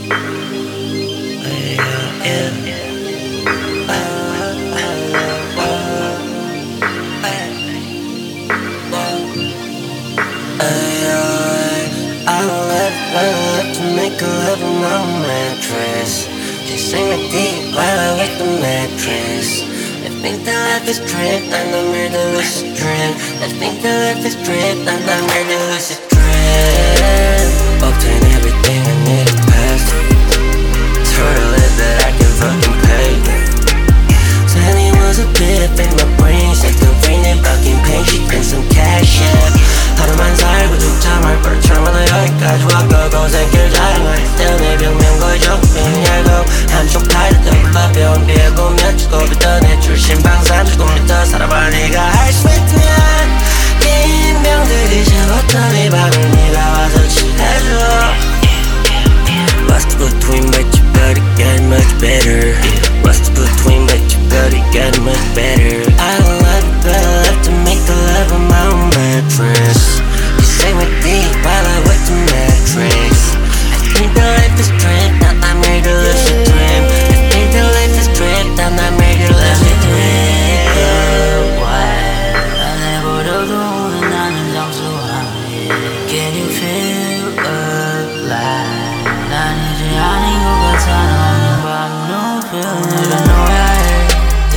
To make a love on my mattress. Just sing me deep while I wet the mattress. I think that life is trip and I'm here to lucid dream. I think that life is trip and I'm here to lucid dream. Obtain everything I need in past. It's for a live that I can fucking pay. Said he was a bit in my brain. Said the rain and fucking pain. She brings some cash, yeah. 하루만 살고 죽자 말버릇처럼 하다 여기까지 왔고 고생길 자른 걸 때문에 벽면 거죠 벽열고 한쪽 팔을 떠올라 배운 비에 꾸며주고부터 내 출신 방산 조금부터 살아봐 네가 할 수 있다면 긴 병들이 채웠던 이 방을 네가 와서 칠해줘 Lost between but your body got much better Lost between but your body got much better I don't love you but I love to make the love on my own mattress You say me deep while I wet the mattress I think that life is tripped and I'm here to lucid dream I think that life is tripped and I'm here to lucid dream 날 보려도 오는 나는 정수함 Can you feel alive 난 이제 아닌 것 같아 너는 밤 no feel 내가 너야 해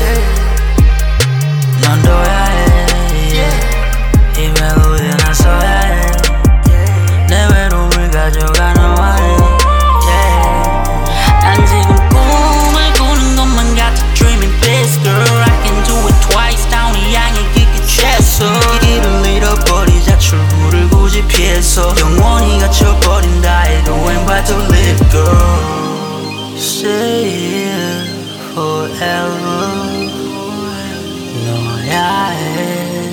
넌 둬야 해 이 멜로디에 난 써야 해 내 외로움을 가져가 너와 해 난 지금 꿈을 꾸는 것만 같아 Dreaming this girl I can do it twice down이 향해 깊게 취했어 길을 잃어버리자 출구를 굳이 피해서 영원히 갇혀버린다 해도 ain't about to live girl Stay here forever 너야 해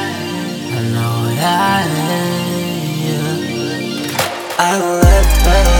난 너야 해 I don't love